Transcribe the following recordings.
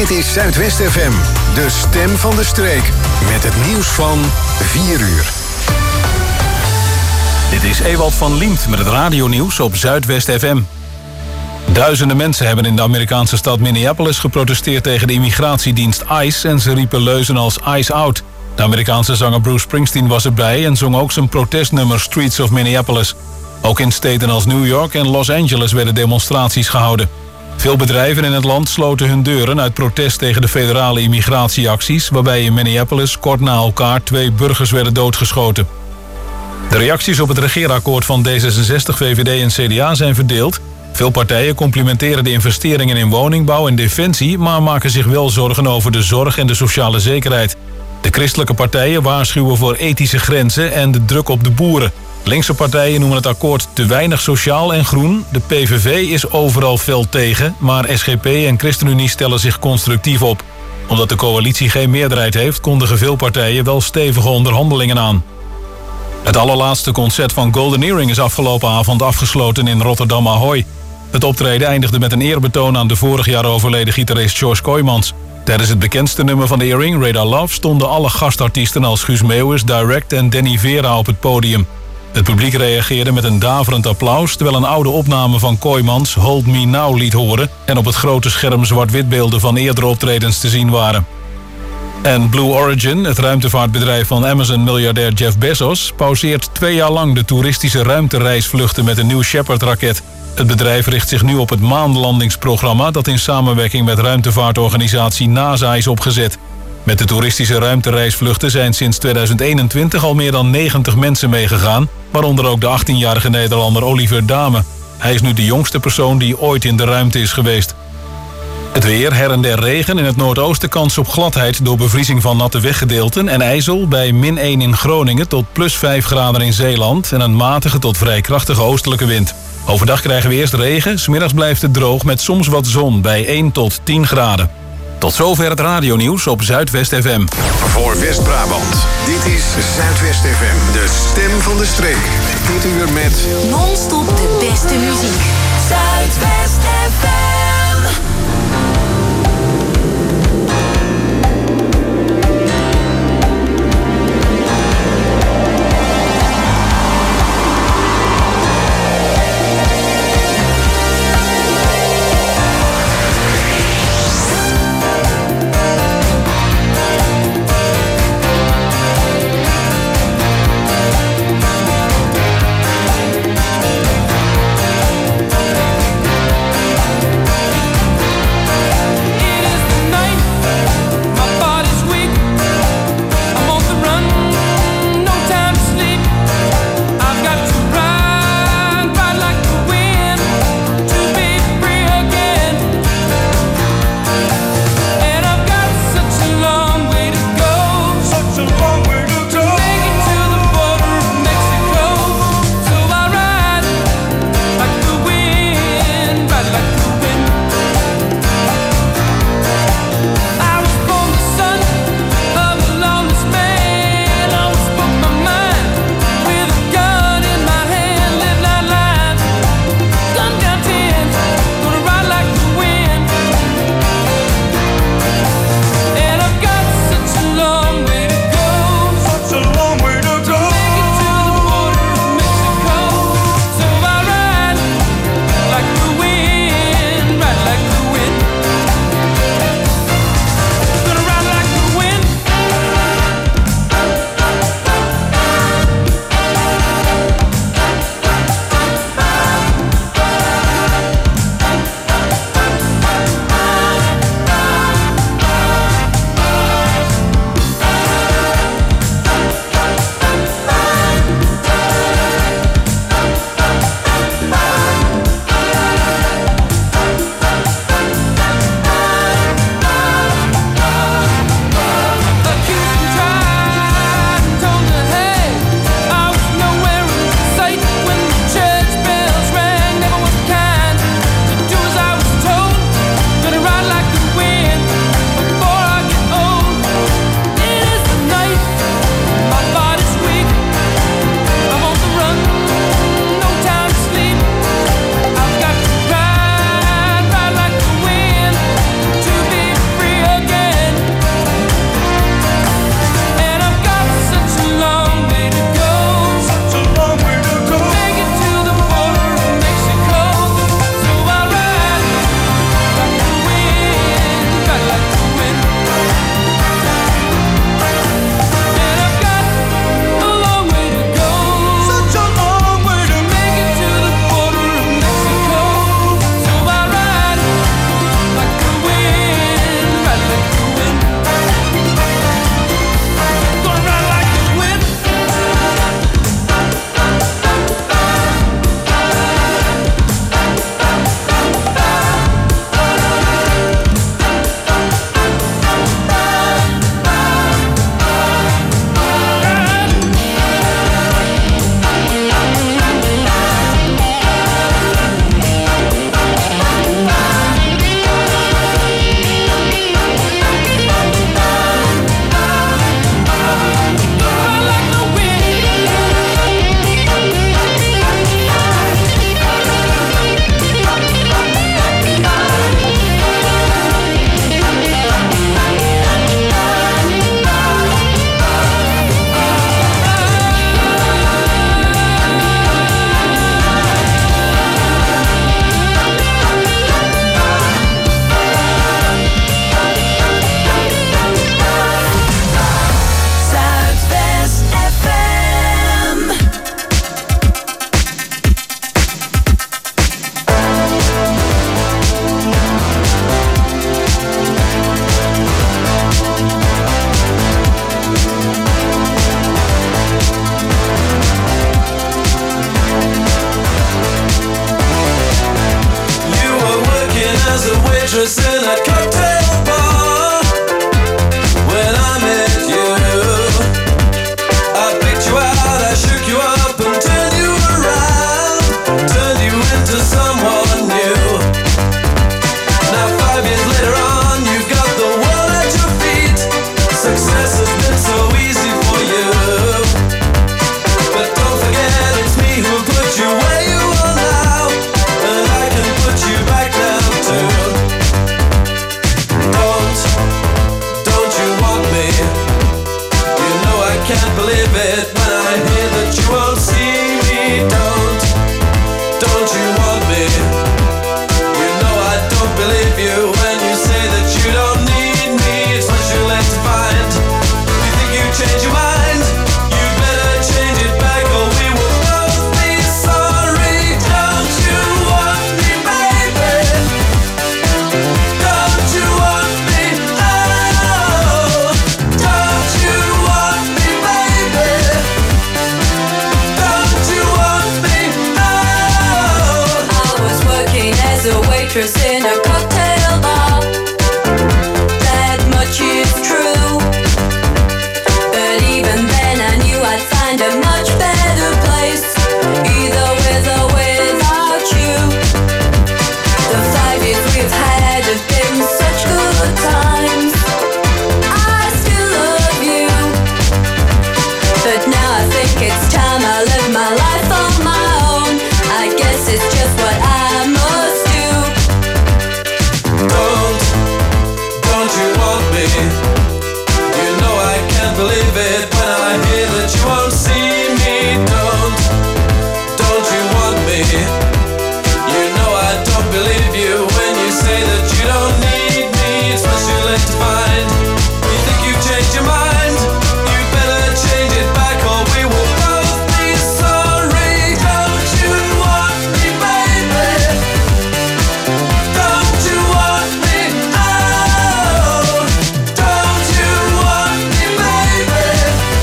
Dit is Zuidwest FM, de stem van de streek. Met het nieuws van 4 uur. Dit is Ewald van Liemt met het radionieuws op Zuidwest FM. Duizenden mensen hebben in de Amerikaanse stad Minneapolis geprotesteerd tegen de immigratiedienst ICE en ze riepen leuzen als ICE out. De Amerikaanse zanger Bruce Springsteen was erbij en zong ook zijn protestnummer Streets of Minneapolis. Ook in steden als New York en Los Angeles werden demonstraties gehouden. Veel bedrijven in het land sloten hun deuren uit protest tegen de federale immigratieacties, waarbij in Minneapolis kort na elkaar 2 burgers werden doodgeschoten. De reacties op het regeerakkoord van D66, VVD en CDA zijn verdeeld. Veel partijen complimenteren de investeringen in woningbouw en defensie, maar maken zich wel zorgen over de zorg en de sociale zekerheid. De christelijke partijen waarschuwen voor ethische grenzen en de druk op de boeren. Linkse partijen noemen het akkoord te weinig sociaal en groen. De PVV is overal fel tegen, maar SGP en ChristenUnie stellen zich constructief op. Omdat de coalitie geen meerderheid heeft, kondigen veel partijen wel stevige onderhandelingen aan. Het allerlaatste concert van Golden Earring is afgelopen avond afgesloten in Rotterdam Ahoy. Het optreden eindigde met een eerbetoon aan de vorig jaar overleden gitarist George Kooijmans. Tijdens het bekendste nummer van de Earring, Radar Love, stonden alle gastartiesten als Guus Meeuwis, Direct en Danny Vera op het podium. Het publiek reageerde met een daverend applaus, terwijl een oude opname van Kooijmans Hold Me Now liet horen en op het grote scherm zwart-witbeelden van eerdere optredens te zien waren. En Blue Origin, het ruimtevaartbedrijf van Amazon-miljardair Jeff Bezos, pauzeert 2 jaar lang de toeristische ruimtereisvluchten met een New Shepard-raket. Het bedrijf richt zich nu op het maanlandingsprogramma dat in samenwerking met ruimtevaartorganisatie NASA is opgezet. Met de toeristische ruimtereisvluchten zijn sinds 2021 al meer dan 90 mensen meegegaan, waaronder ook de 18-jarige Nederlander Oliver Dame. Hij is nu de jongste persoon die ooit in de ruimte is geweest. Het weer, her en der regen, in het noordoosten kans op gladheid door bevriezing van natte weggedeelten en ijzel bij -1 in Groningen tot +5 graden in Zeeland en een matige tot vrij krachtige oostelijke wind. Overdag krijgen we eerst regen, 's middags blijft het droog met soms wat zon bij 1 tot 10 graden. Tot zover het radionieuws op Zuidwest FM. Voor West-Brabant, dit is Zuidwest FM, de stem van de streek. Dit uur met non-stop de beste muziek. Zuidwest FM. waitress in a cocktail bar. That much is true. But even then I knew I'd find a much better place, either with or without you. The 5 years we've had have been such good times. I still love you, but now I think it's time I live my life on my own. I guess it's just what I must do. Don't you want me? You know I can't believe it when I hear that you won't see me. Don't you want me? You know I don't believe you when you say that you don't need me. It's much too late to find. You think you've changed your mind? You better change it back or we will both be sorry. Don't you want me, baby? Don't you want me? Oh, don't you want me, baby?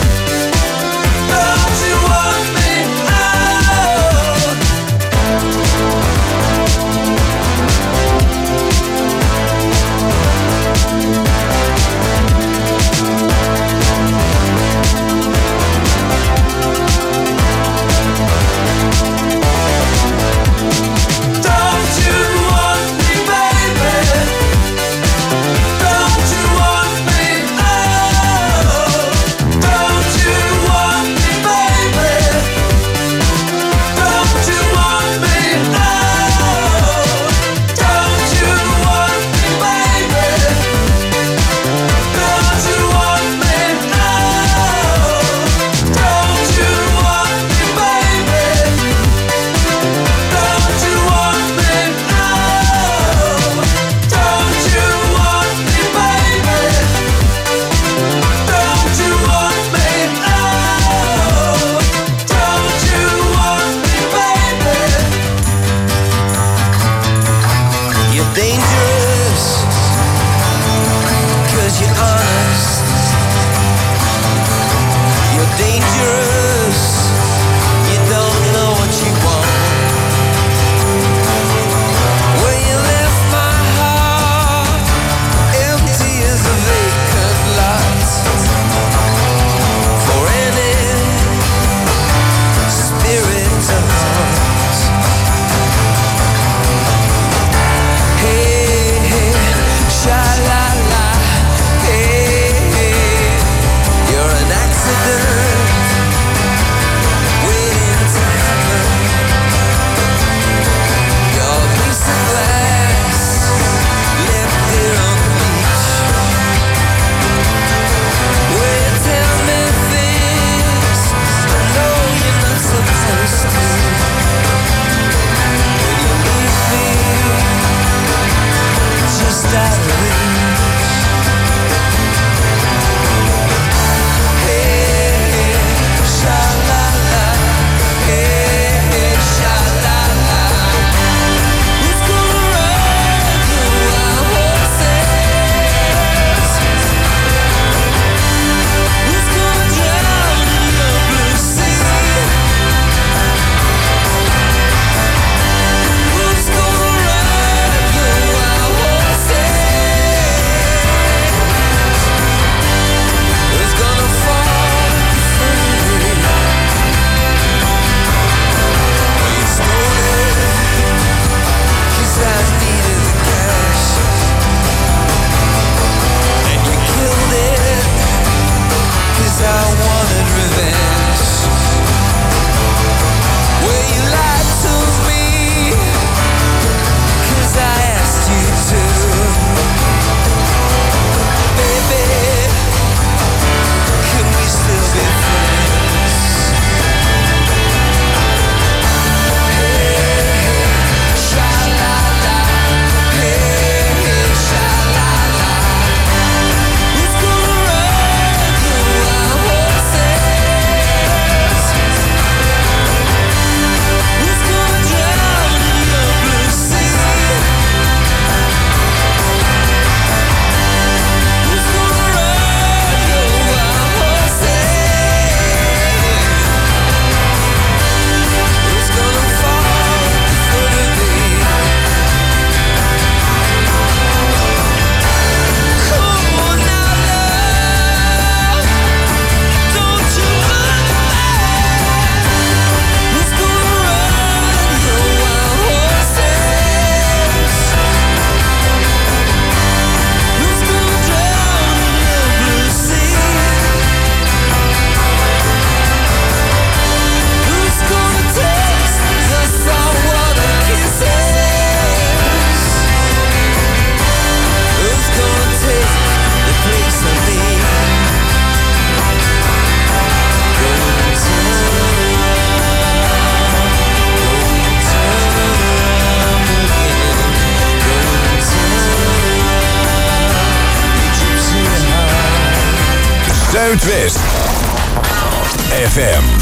Zuidwest FM.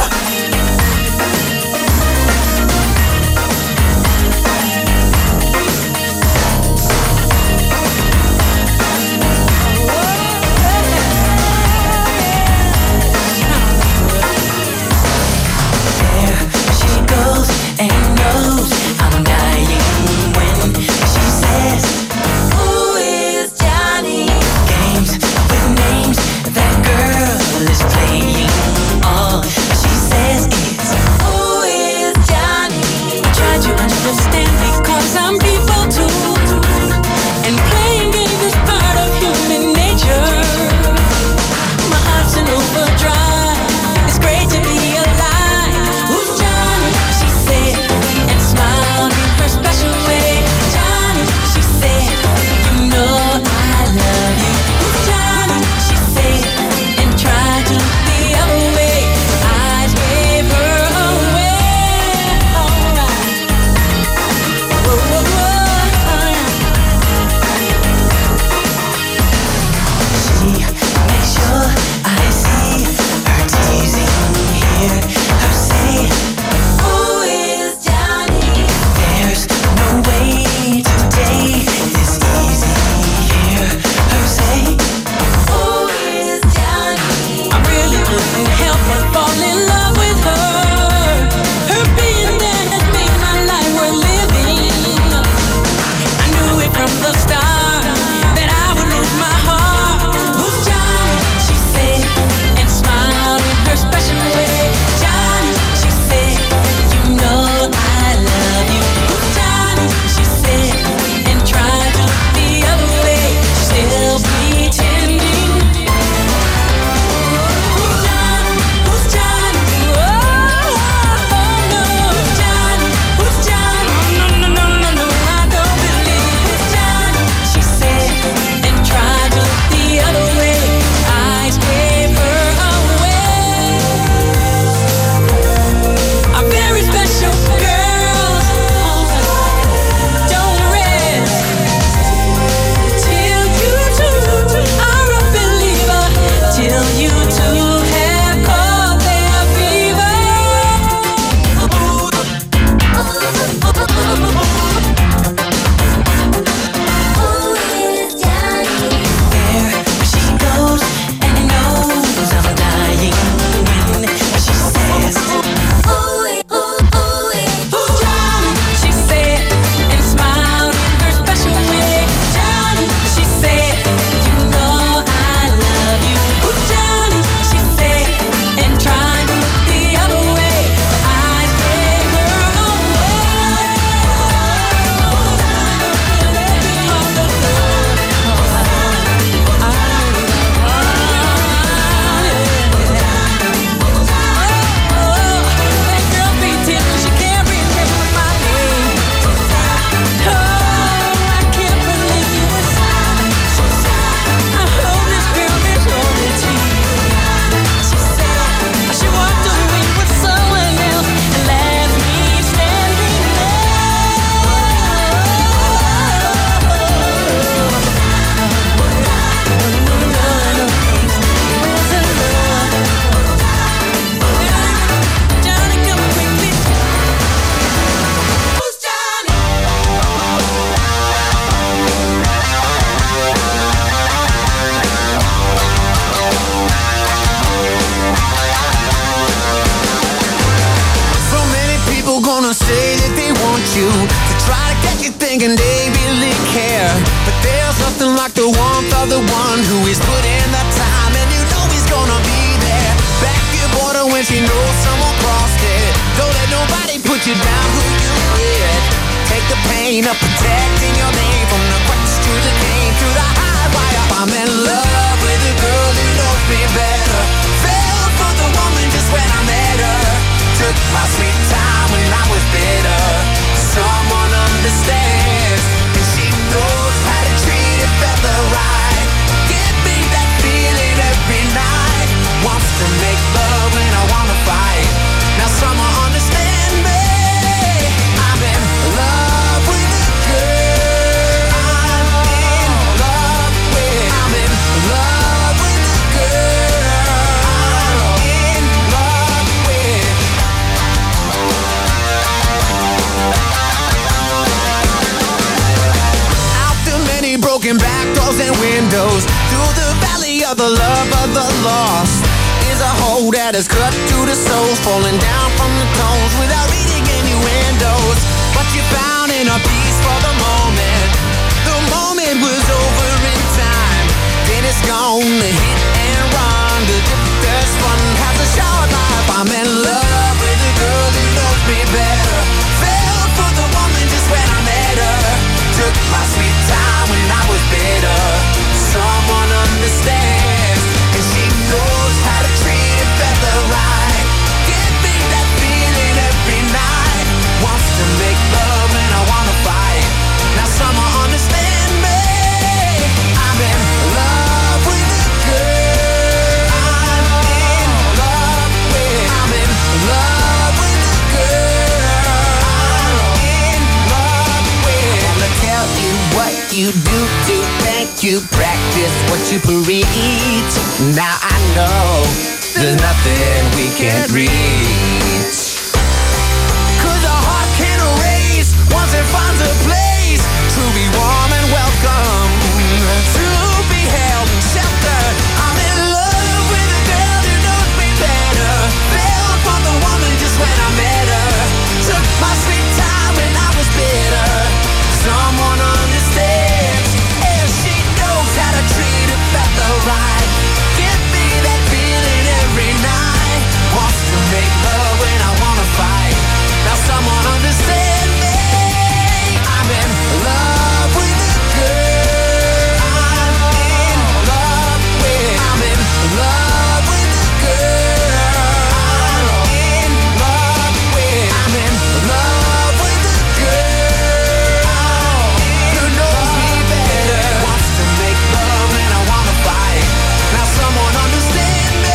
blow that is cut to the soul, falling down from the tones without reading any windows. But you found inner peace for the moment. The moment was over in time. Then it's gone, the hit and run. The drifter's fun has a short life. I'm in love with a girl who knows me better. Fell for the woman just when I met her. Took my sweet time when I was bitter. Someone understands, and she knows how to treat a feather right. Give me that feeling every night. Wants to make love and I wanna fight. Now someone understand me. I'm in love with a girl. I'm in love with. I'm in love with a girl. I'm in love with. I wanna tell you what you do to thank you. Practice what you preach. Now I know there's nothing we can't reach. 'Cause a heart can erase once it finds a place to be warm and welcome, to be held and sheltered. I'm in love with a girl who knows me better. Fell for the woman just when I met her. Took my sweet time when I was bitter. Someone understands, and she knows how to treat a feather right. Give me that feeling every night. Wants to make love when I wanna fight. Now someone understand me. I'm in love with a girl. I'm in love with. I'm in love with a girl. I'm in love with. I'm in love with a girl who knows me better. Wants to make love when I wanna fight. Now someone understand me.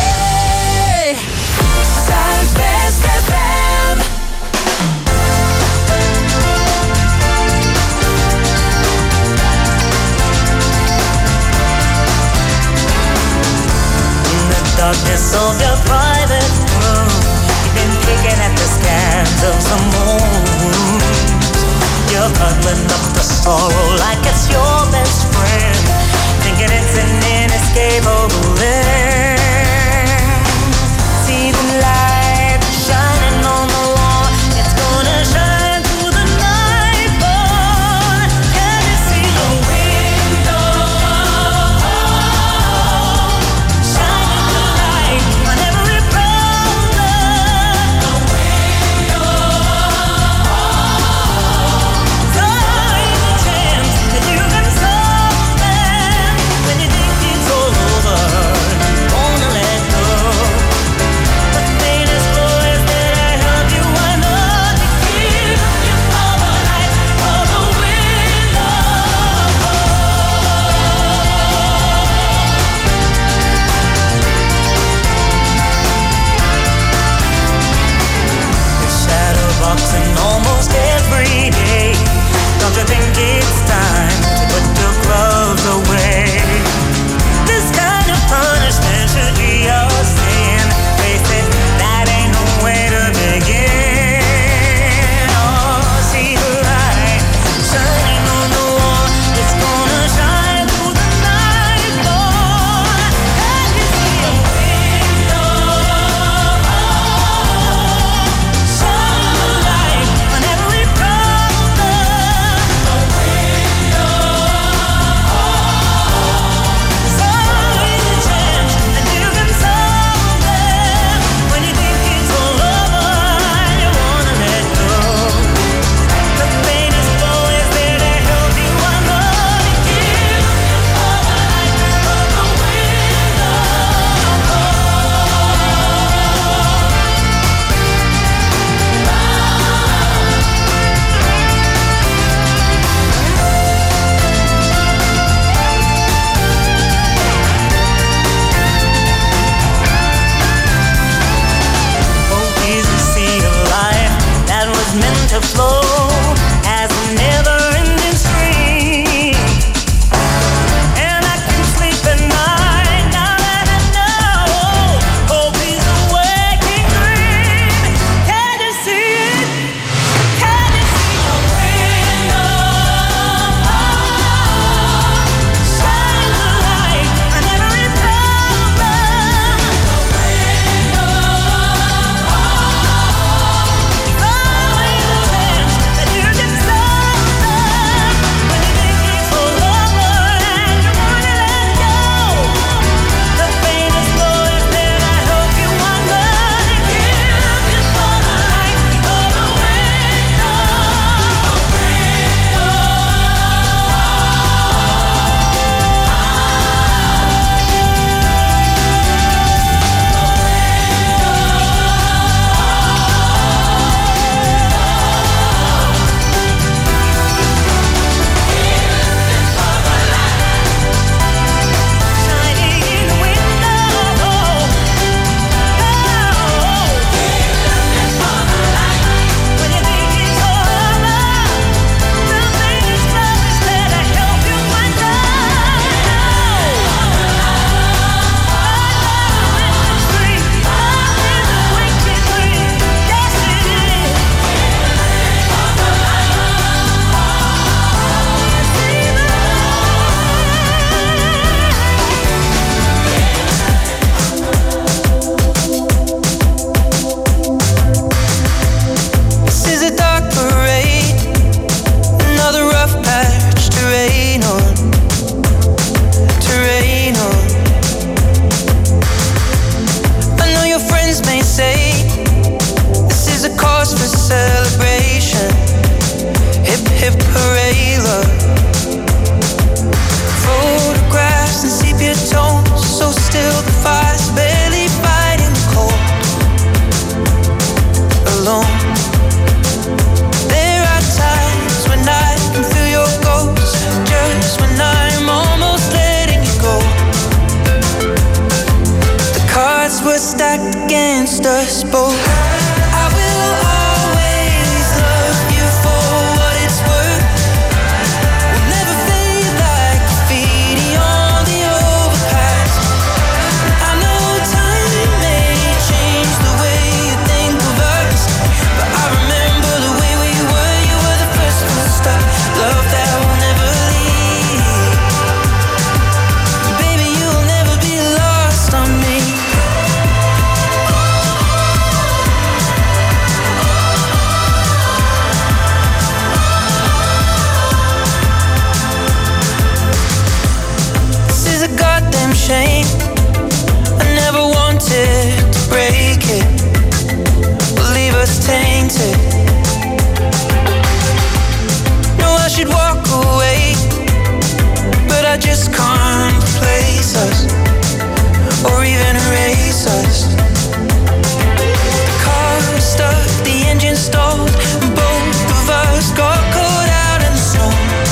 Zuidwest FM. In the darkness of your private room, you've been picking at the scans of some moon. You're cuddling up the sorrow like it's your best friend, thinking it's an inescapable end. See the light shining on the wall, it's gonna shine through the night, boy. Can you see the window? Shining the light on every problem. The window. Time a chance that you can solve them when you think it's all over. were stacked against us both. I will always love you for what it's worth. We'll never fade like graffiti on the overpass. I know time may change the way you think of us, but I remember the way we were. You were the first one to stop. Love that will never leave. Baby, you'll never be lost on me. This is a goddamn shame. I never wanted to break it, but leave us tainted. No, I should walk away, but I just can't replace us or even erase us. The car was stuck, the engine stalled, and both of us got caught out in the snow,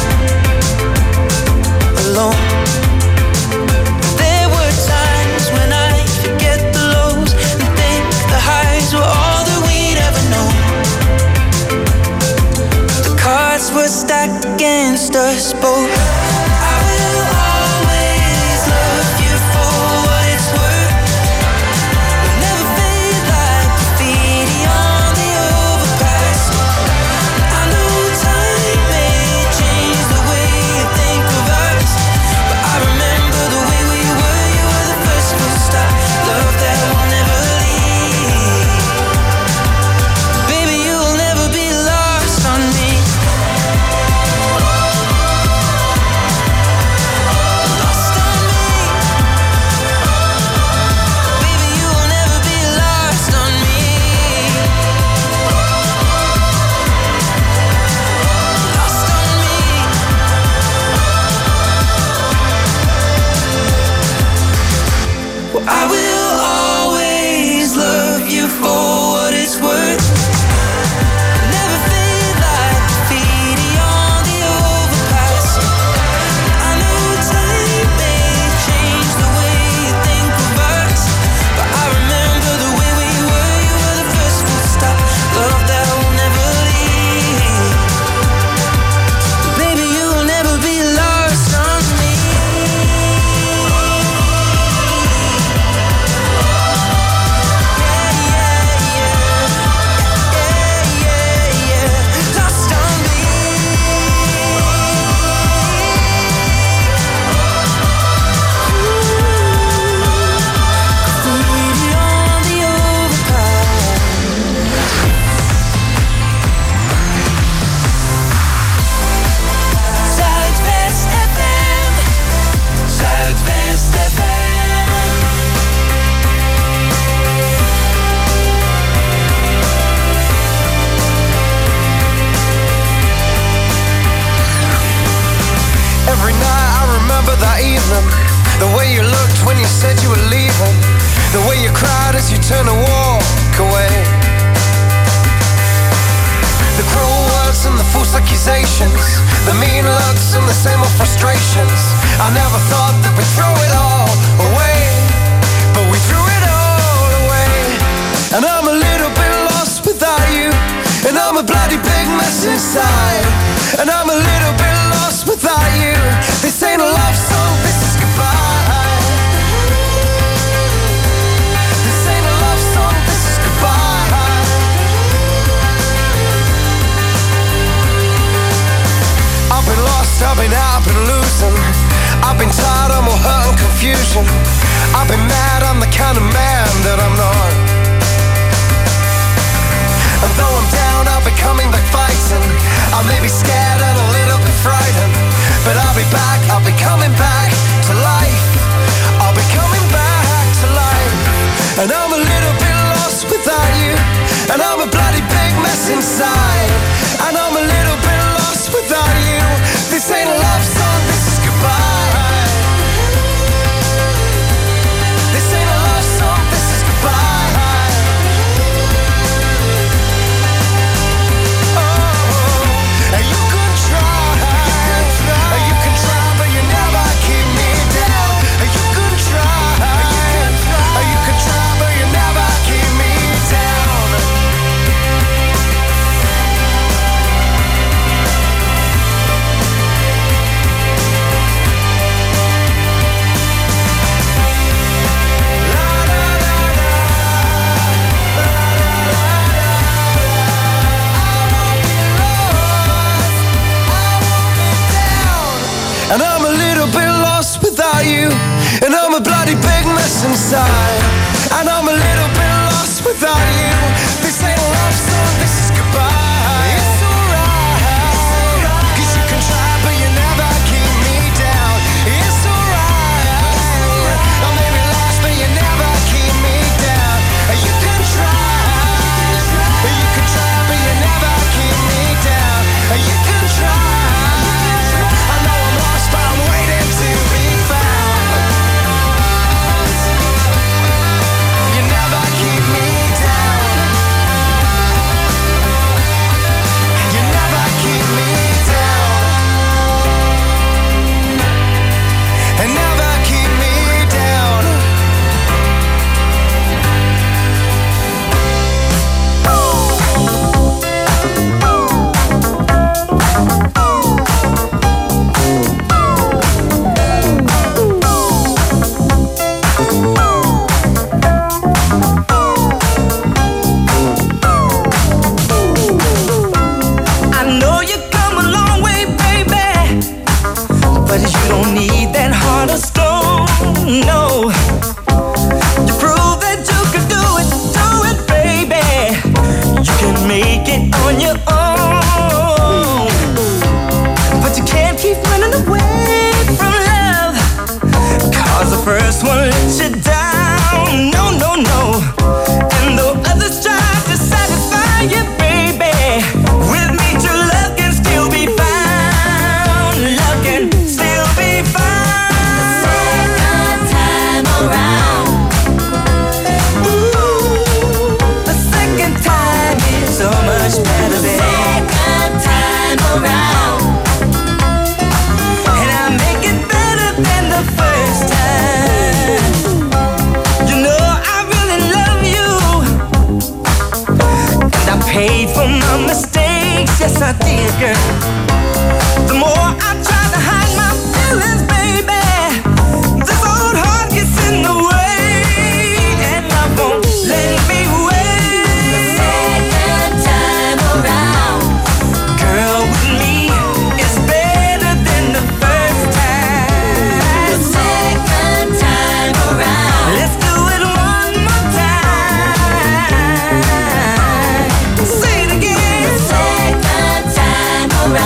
alone. There were times when I forget the lows and think the highs were all that we'd ever know. The cards were stacked against us both. I will always love you for what it's worth. We'll never fade like graffiti on the overpass. I know time may change the way you think of us, but I remember the way we were. You were the first one to stop. Love that will never leave. Baby, you'll never be lost on me. Lost on me. Baby, you'll never be lost on me. Lost on me. Well, I will always love you for what it's worth. Never fade like graffiti on the overpass. I know time may change the way you think of us, but I remember the way we were. You were the first one to stop. Love that will never leave. Baby, you'll never be lost on me. Lost on me. Graffiti on the overpass. Zuidwest FM. Zuidwest FM. Every night I remember that evening, the way you looked when you said you were leaving, the way you cried as you turned to walk away, the cruel words and the false accusations, the mean looks and the same old frustrations. I never thought that we'd throw it all away, but we threw it all away. And I'm a little bit lost without you, and I'm a bloody big mess inside. And I'm a little bit lost without you. This ain't a love song, this is goodbye. This ain't a love song, this is goodbye. I've been lost, I've been out, I've been losing. I've been tired, I'm all hurt and confusion. I've been mad, I'm the kind of man that I'm not. And though I'm down, I'll be coming back fighting. I may be scared and a little bit frightened, but I'll be back, I'll be coming back to life. I'll be coming back to life. And I'm a little bit lost without you, and I'm a bloody big mess inside. And I'm a little bit lost without you. This ain't a love song, this is goodbye. This ain't a love song, this is goodbye. You can try, but you you. And I'm a bloody big mess inside. And I'm a little bit lost without you. This ain't a love song, this is goodbye. It's alright, 'cause you can try but you never keep me down. It's alright, I may be lost but you never keep me down. You can try but you never keep me down. You can try, I know I'm lost but I'm waiting to be found. You never keep me down. You never keep me down. And never keep me down. I know you come a long way, baby, but you don't need that heart of stone, no. You prove that you can do it, baby. You can make it on your own, but you can't keep running away from love, 'cause the first one let you down, no, no, no. And though others try to satisfy you, baby, with me true love can still be found. Love can still be found. Second time around. Ooh, the second time is so much better, baby. Second time around. And I make it better than the first time. You know I really love you, and I paid for my mistakes, yes I did, girl. The more I try to hide my feelings, baby, this old heart gets in the way, and I won't let me wait. Second time around. Girl, with me is better than the first time. Second time around. Let's do it one more time. Say it again. Second time around.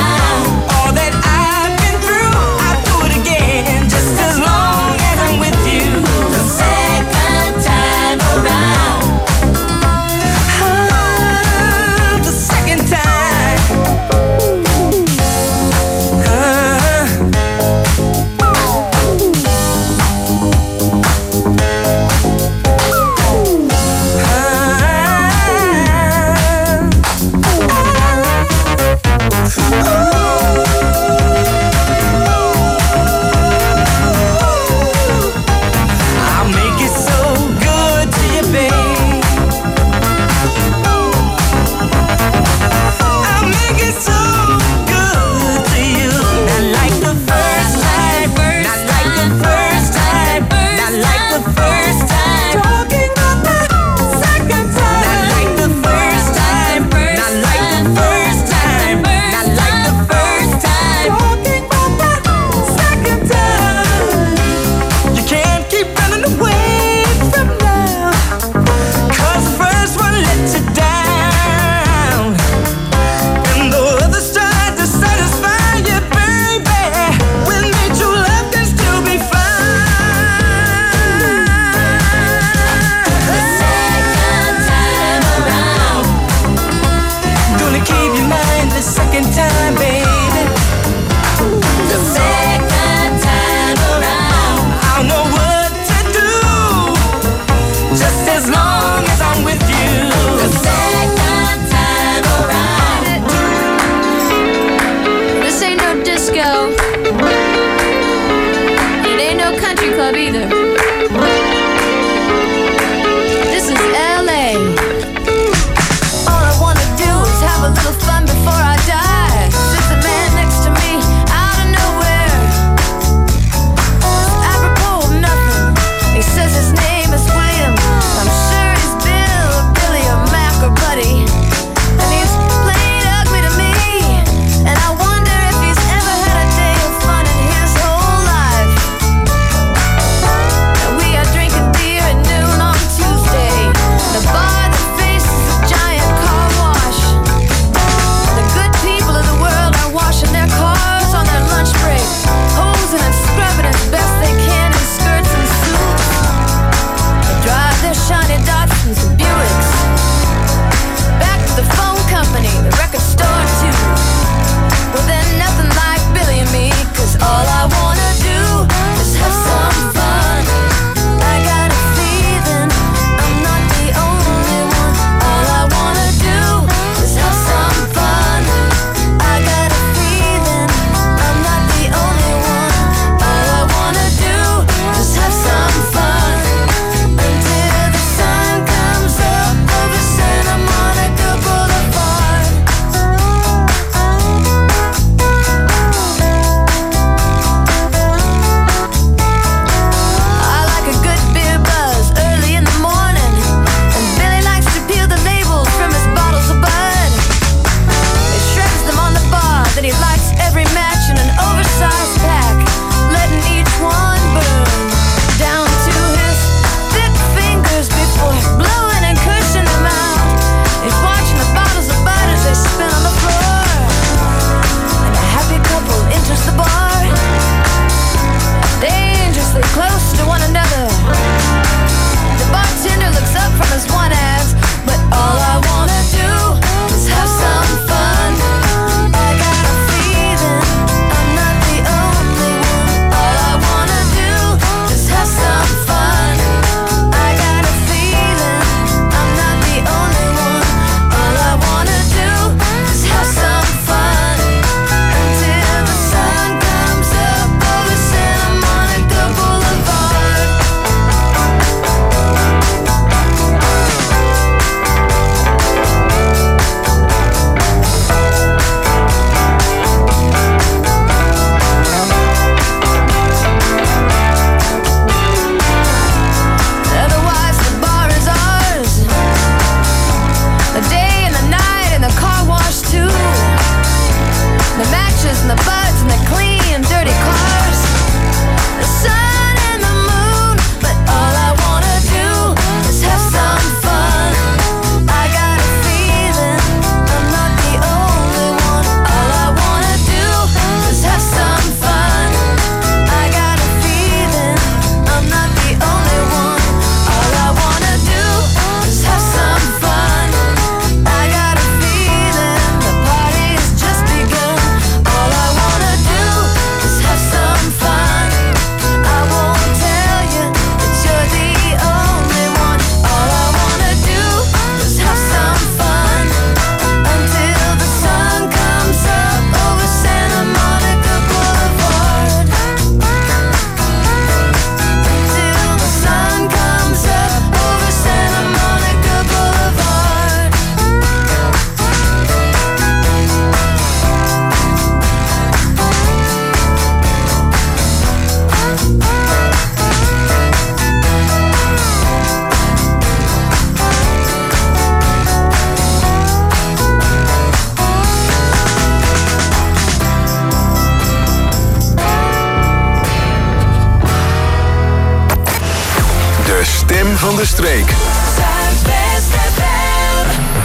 de streek. Zuidwest FM.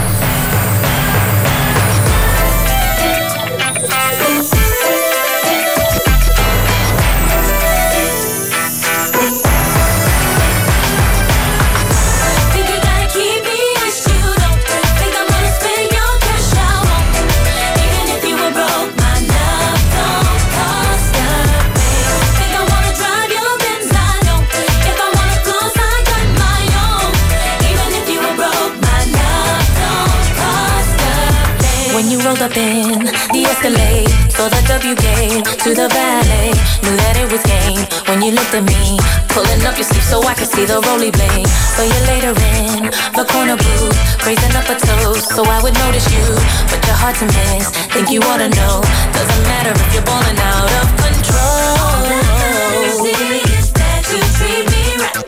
Think you gotta keep me as you don't think I'm gonna spend your cash out on me. Even if you were broke, my love don't cost a thing. Think I wanna drive your Benz, I don't. If I wanna clothes, I got my own. Even if you were broke, my love don't cost a thing. When you rolled up in the Escalade, saw the W gave to the valet, knew that it was game. When you looked at me, pulling up your sleeve so I could see the rolly blade. So you later in the corner booth, raising up a toast so I would notice you, but you're hard to miss. Think you ought to know, doesn't matter if you're balling out of control. All I see is that you treat me right.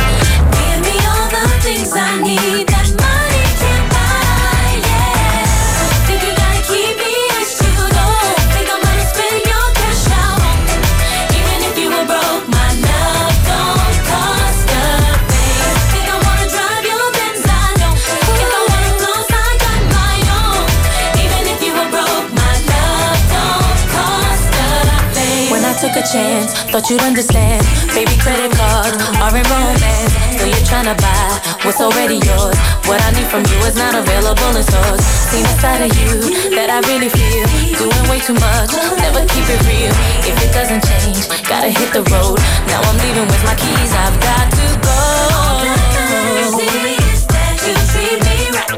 Give me all the things I need that money can't buy. Yeah, think you gotta keep me as you don't think I'm gonna spend your cash out on me. Even if you were broke, my love don't cost a thing. Think I wanna drive your Benz, I don't. If I wanna clothes, I got my own. Even if you were broke, my love don't cost a thing. When I took a chance, thought you'd understand. Baby, credit cards are in romance. So you're trying to buy what's already yours. What I need from you is not available in stores. Seen a side of you that I really feel. Doing way too much, never keep it real. If it doesn't change, gotta hit the road. Now I'm leaving with my keys, I've got to go. All I see is that you treat me right.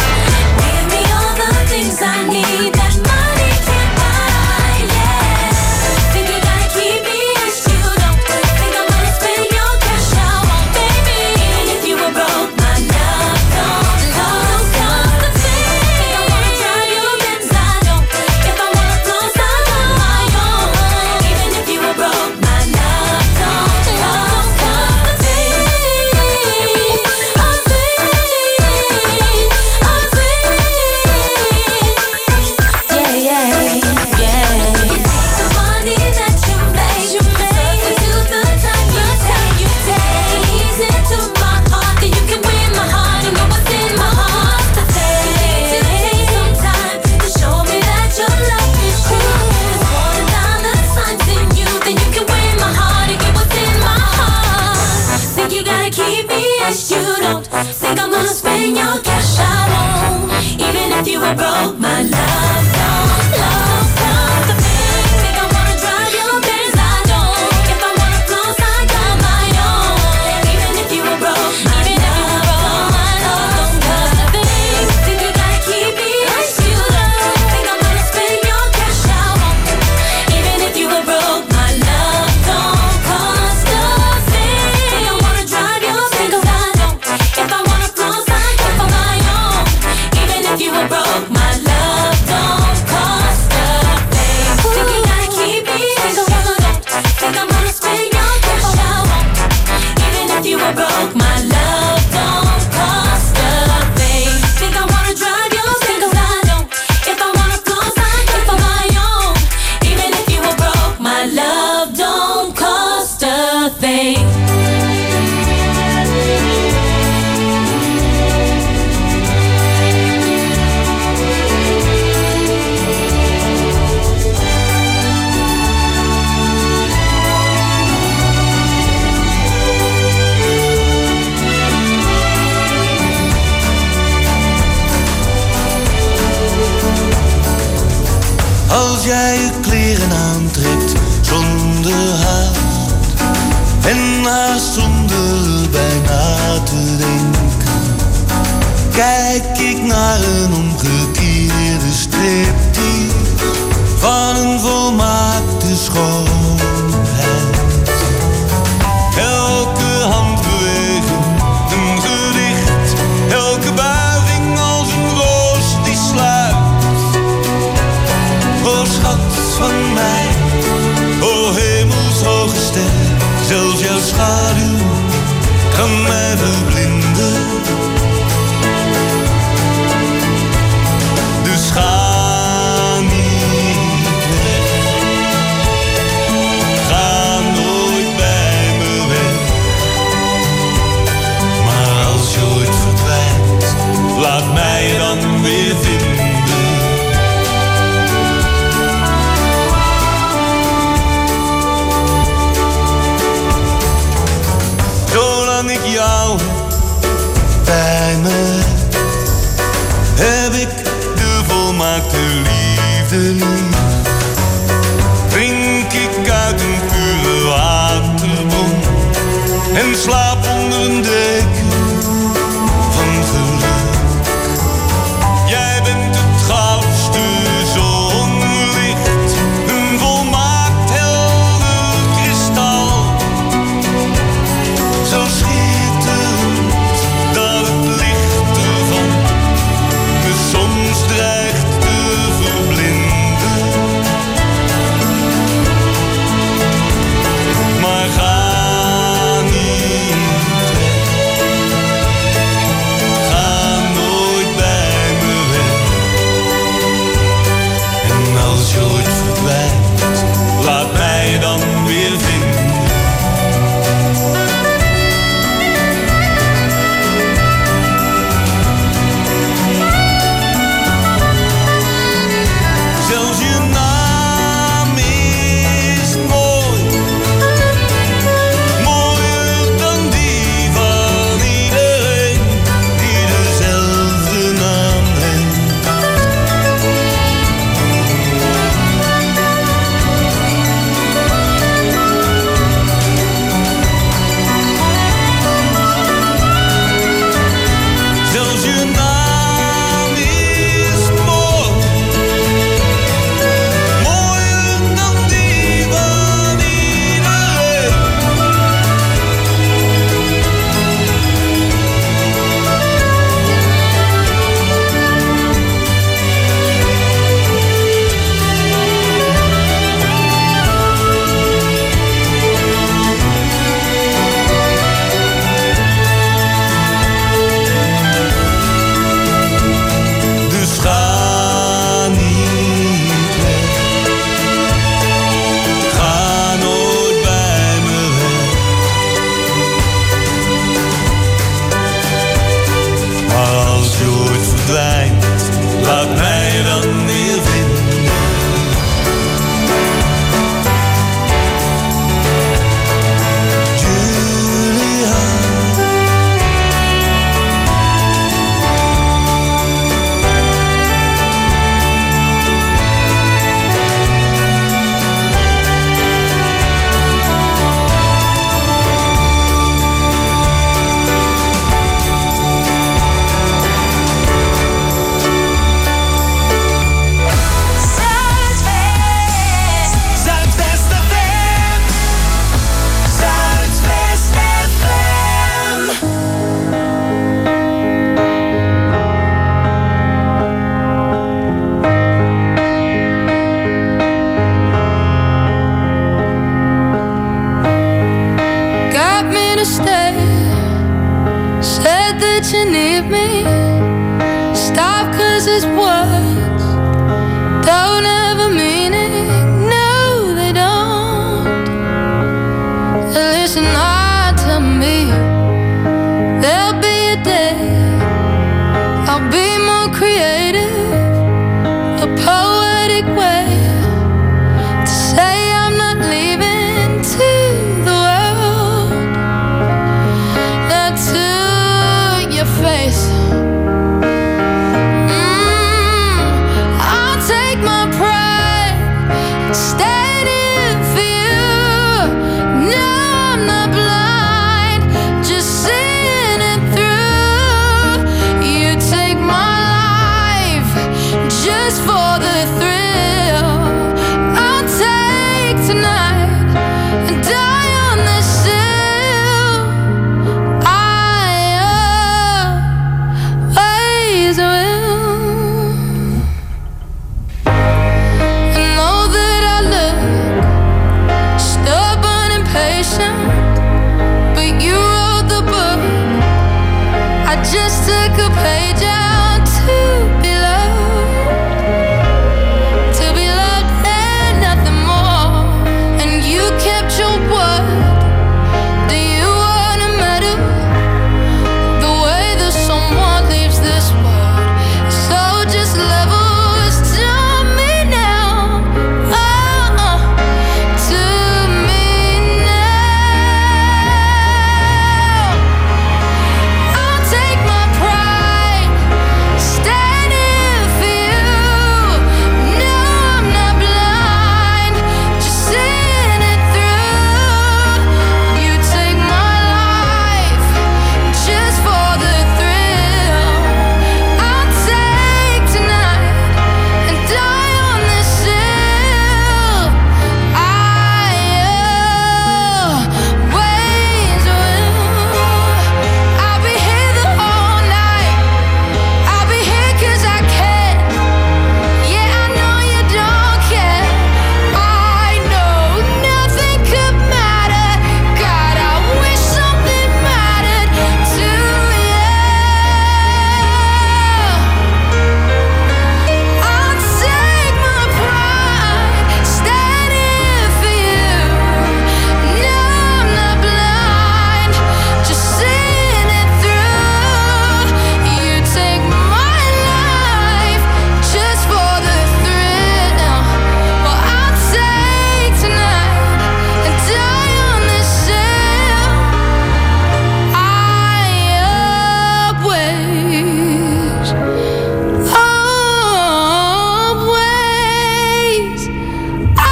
Give me all the things I need that money can't buy. Yeah, think you gotta keep me as you don't think I'm gonna spend your cash out on baby. Even if you were broke, my love don't cost a thing. Think I wanna drive your Benz, I don't. If I wanna clothes, I got my own. Even if you were broke, my love don't cost a thing. Keep me as you don't think I'm gonna spend your cash out on. Even if you were broke, my love don't cost a thing. Think I wanna drive your Benz, I don't. If I wanna clothes, I got my own. Even if you were broke, my love don't cost a thing. Think you gotta keep me as you don't think I'm gonna spend your cash out on. Even if you were broke, my love don't cost a thing. Think I wanna drive your Benz, I don't. If I wanna clothes, I got my own. Even if you were broke, my love don't cost a thing. Think you gotta keep me as you don't think I'm gonna spend your cash out on. Even if you were broke, my love don't cost a thing. Think I wanna drive your Benz, I don't. If I wanna clothes, I got my own. Even if you were broke, my love don't cost a thing. Als jij je kleren aantrekt zonder haast en haast zonder bijna te denken, kijk ik naar een omgekeerde striptease van een volmaakte schoonheid. Elke handbeweging een gedicht, elke buiging als een roos die sluit. O schat van mij, o hemelshoge ster, zelfs jouw schaduw kan mij verblinden. Dus ga niet weg. that you need me. Stop, 'cause it's words don't have a meaning. No, they don't. Listen hard to me. There'll be a day I'll be more creative, a poetic way to say I'm not leaving to the world. Not to your face. I'll take my pride, stand in for you. No, I'm not blind, just seeing it through. You take my life just for the thrill. I'll take tonight and die on this hill. I always will. I know that I look stubborn and patient, but you wrote the book. I just took a page out to be loved and nothing more. And you kept your word. Do you wanna medal the way that someone leaves this world? So just levels to me now. To me now. I'll take my pride, stand in for you. No, I'm not blind, just seeing it through. You take my life just for the thrill. I'll take tonight and die on this hill. I always will. I'll be here the whole night. I'll be here 'cause I can. Yeah, I know you don't care. I know nothing could matter. God, I wish something mattered to you. I'll take my pride, stand in for you. No, I'm not blind, just seeing it through. You take my life just for the thrill. Well, I'll take tonight and die on this hill. I always, always, I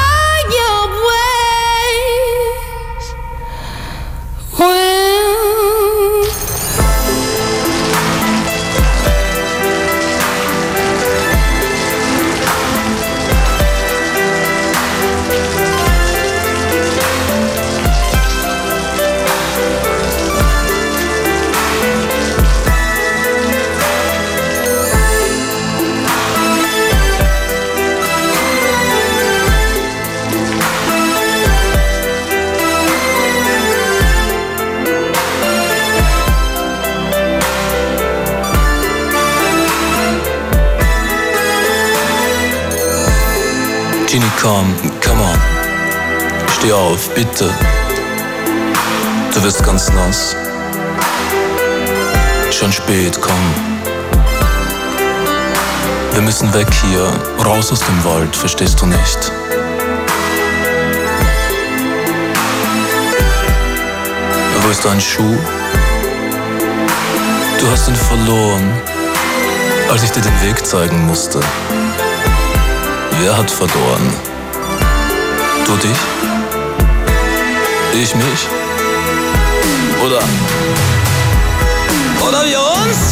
always will. Genie, come on. Steh auf, bitte. Du wirst ganz nass. Schon spät, komm. Wir müssen weg hier, raus aus dem Wald, verstehst du nicht? Wo ist dein Schuh? Du hast ihn verloren, als ich dir den Weg zeigen musste. Wer hat verloren? Du dich? Ich mich? Oder wir uns?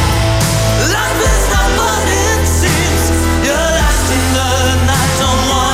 Life is not what it seems. You're lost in the night, don't want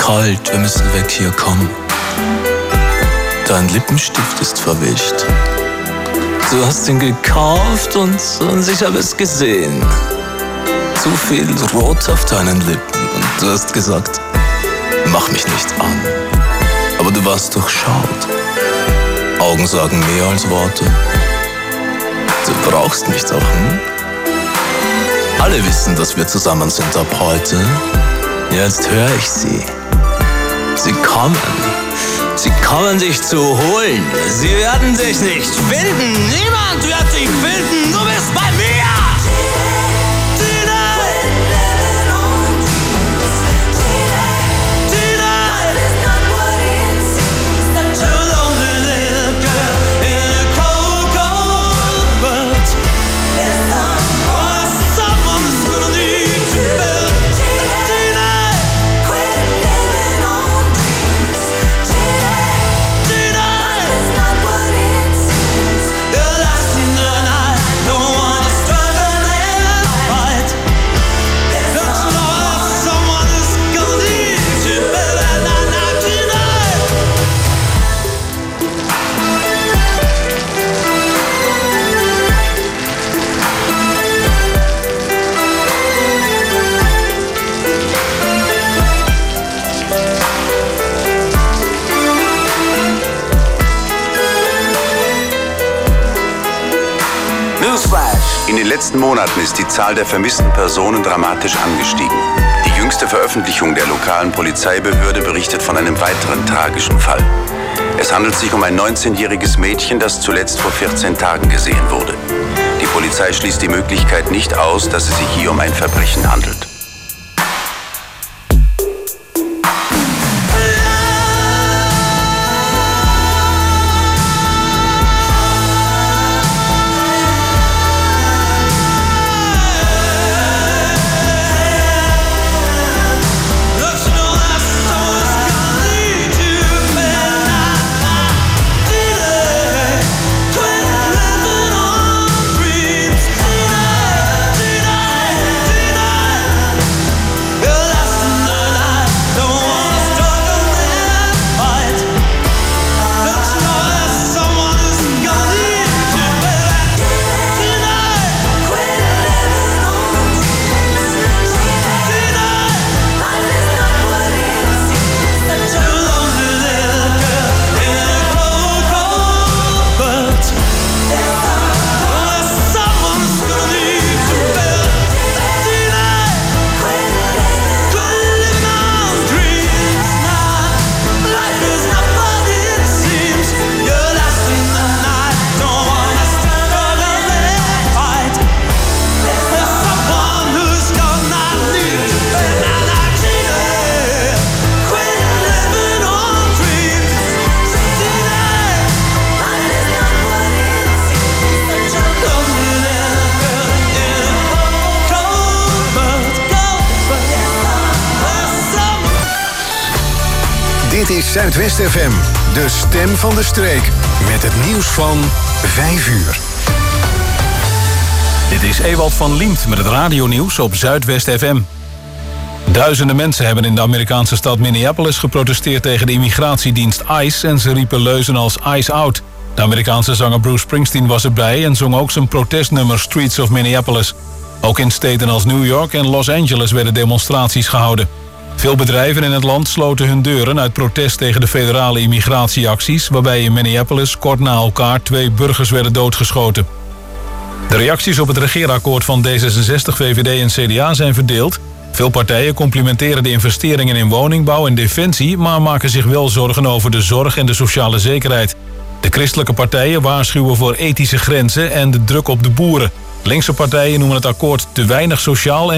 kalt, wir müssen weg hier, komm. Dein Lippenstift ist verwischt. Du hast ihn gekauft und ich habe es gesehen. Zu viel Rot auf deinen Lippen und du hast gesagt, mach mich nicht an. Aber du warst durchschaut. Augen sagen mehr als Worte. Du brauchst mich doch, hm? Alle wissen, dass wir zusammen sind ab heute. Jetzt höre ich sie. Sie kommen. Sie kommen dich zu holen. Sie werden dich nicht finden. Niemand wird dich finden. Du bist bei mir. In den letzten Monaten ist die Zahl der vermissten Personen dramatisch angestiegen. Die jüngste Veröffentlichung der lokalen Polizeibehörde berichtet von einem weiteren tragischen Fall. Es handelt sich um ein 19-jähriges Mädchen, das zuletzt vor 14 Tagen gesehen wurde. Die Polizei schließt die Möglichkeit nicht aus, dass es sich hier um ein Verbrechen handelt. Dit is Zuidwest FM, de stem van de streek. Met het nieuws van 5 uur. Dit is Ewald van Liemt met het radionieuws op Zuidwest FM. Duizenden mensen hebben in de Amerikaanse stad Minneapolis geprotesteerd tegen de immigratiedienst ICE en ze riepen leuzen als ICE out. De Amerikaanse zanger Bruce Springsteen was erbij en zong ook zijn protestnummer Streets of Minneapolis. Ook in steden als New York en Los Angeles werden demonstraties gehouden. Veel bedrijven in het land sloten hun deuren uit protest tegen de federale immigratieacties, waarbij in Minneapolis kort na elkaar 2 burgers werden doodgeschoten. De reacties op het regeerakkoord van D66, VVD en CDA zijn verdeeld. Veel partijen complimenteren de investeringen in woningbouw en defensie, maar maken zich wel zorgen over de zorg en de sociale zekerheid. De christelijke partijen waarschuwen voor ethische grenzen en de druk op de boeren. Linkse partijen noemen het akkoord te weinig sociaal en